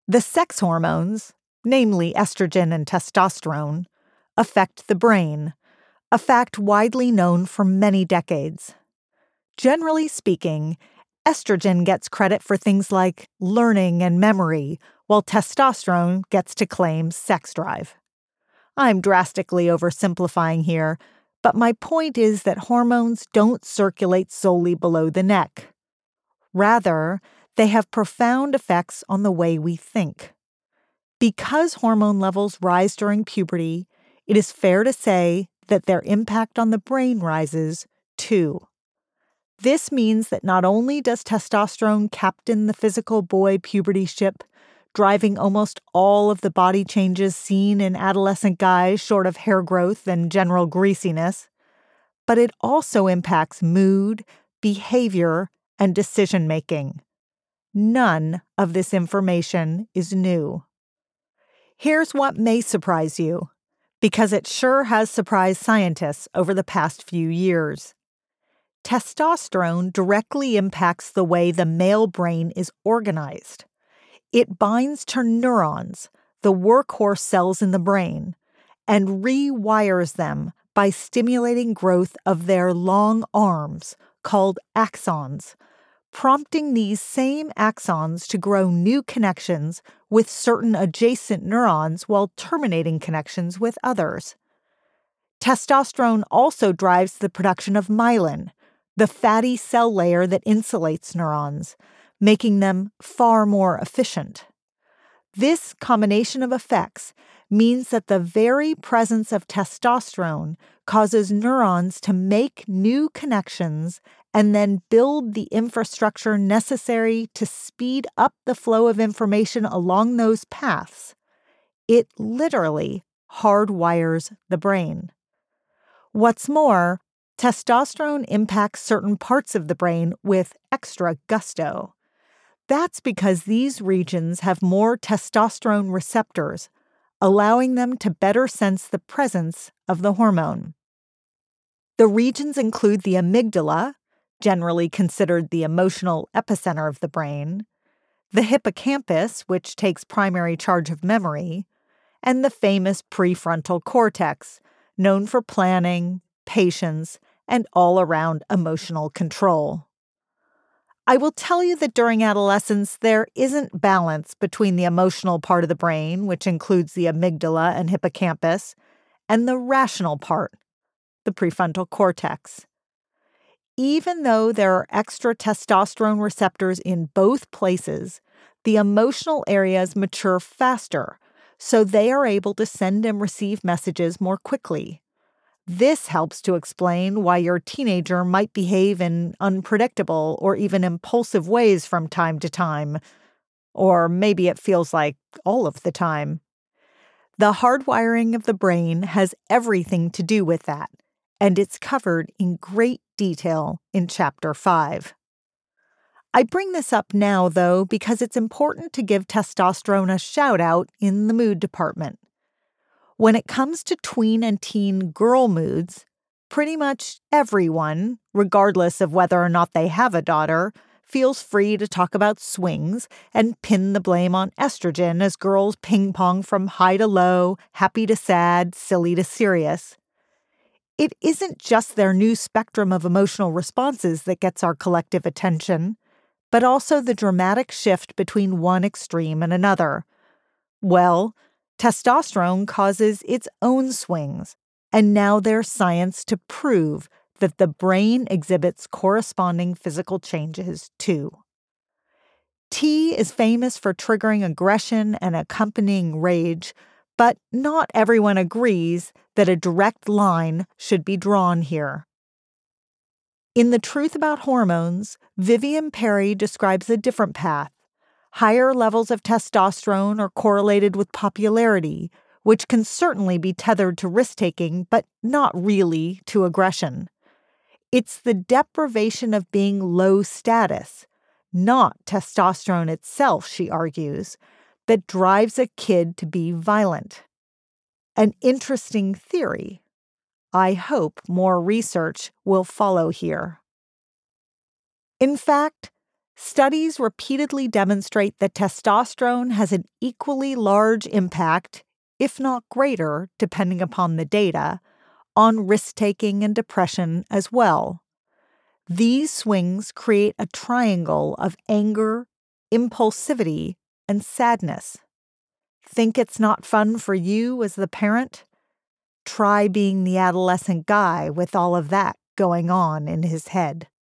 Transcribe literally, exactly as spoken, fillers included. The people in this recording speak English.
The sex hormones, namely estrogen and testosterone, affect the brain, a fact widely known for many decades. Generally speaking, estrogen gets credit for things like learning and memory, while testosterone gets to claim sex drive. I'm drastically oversimplifying here, but my point is that hormones don't circulate solely below the neck. Rather, they have profound effects on the way we think. Because hormone levels rise during puberty, it is fair to say that their impact on the brain rises, too. This means that not only does testosterone captain the physical boy puberty ship, driving almost all of the body changes seen in adolescent guys short of hair growth and general greasiness, but it also impacts mood, behavior, and decision-making. None of this information is new. Here's what may surprise you, because it sure has surprised scientists over the past few years. Testosterone directly impacts the way the male brain is organized. It binds to neurons, the workhorse cells in the brain, and rewires them by stimulating growth of their long arms, called axons, prompting these same axons to grow new connections with certain adjacent neurons while terminating connections with others. Testosterone also drives the production of myelin, the fatty cell layer that insulates neurons, making them far more efficient. This combination of effects means that the very presence of testosterone causes neurons to make new connections and then build the infrastructure necessary to speed up the flow of information along those paths. It literally hardwires the brain. What's more, testosterone impacts certain parts of the brain with extra gusto. That's because these regions have more testosterone receptors, allowing them to better sense the presence of the hormone. The regions include the amygdala, generally considered the emotional epicenter of the brain, the hippocampus, which takes primary charge of memory, and the famous prefrontal cortex, known for planning, patience, and all-around emotional control. I will tell you that during adolescence, there isn't balance between the emotional part of the brain, which includes the amygdala and hippocampus, and the rational part, the prefrontal cortex. Even though there are extra testosterone receptors in both places, the emotional areas mature faster, so they are able to send and receive messages more quickly. This helps to explain why your teenager might behave in unpredictable or even impulsive ways from time to time. Or maybe it feels like all of the time. The hardwiring of the brain has everything to do with that, and it's covered in great detail in Chapter five. I bring this up now, though, because it's important to give testosterone a shout-out in the mood department. When it comes to tween and teen girl moods, pretty much everyone, regardless of whether or not they have a daughter, feels free to talk about swings and pin the blame on estrogen as girls ping-pong from high to low, happy to sad, silly to serious. It isn't just their new spectrum of emotional responses that gets our collective attention, but also the dramatic shift between one extreme and another. Well, testosterone causes its own swings, and now there's science to prove that the brain exhibits corresponding physical changes, too. T is famous for triggering aggression and accompanying rage, but not everyone agrees that a direct line should be drawn here. In The Truth About Hormones, Vivian Perry describes a different path. Higher levels of testosterone are correlated with popularity, which can certainly be tethered to risk-taking, but not really to aggression. It's the deprivation of being low status, not testosterone itself, she argues, that drives a kid to be violent. An interesting theory. I hope more research will follow here. In fact, Studies repeatedly demonstrate that testosterone has an equally large impact, if not greater, depending upon the data, on risk-taking and depression as well. These swings create a triangle of anger, impulsivity, and sadness. Think it's not fun for you as the parent? Try being the adolescent guy with all of that going on in his head.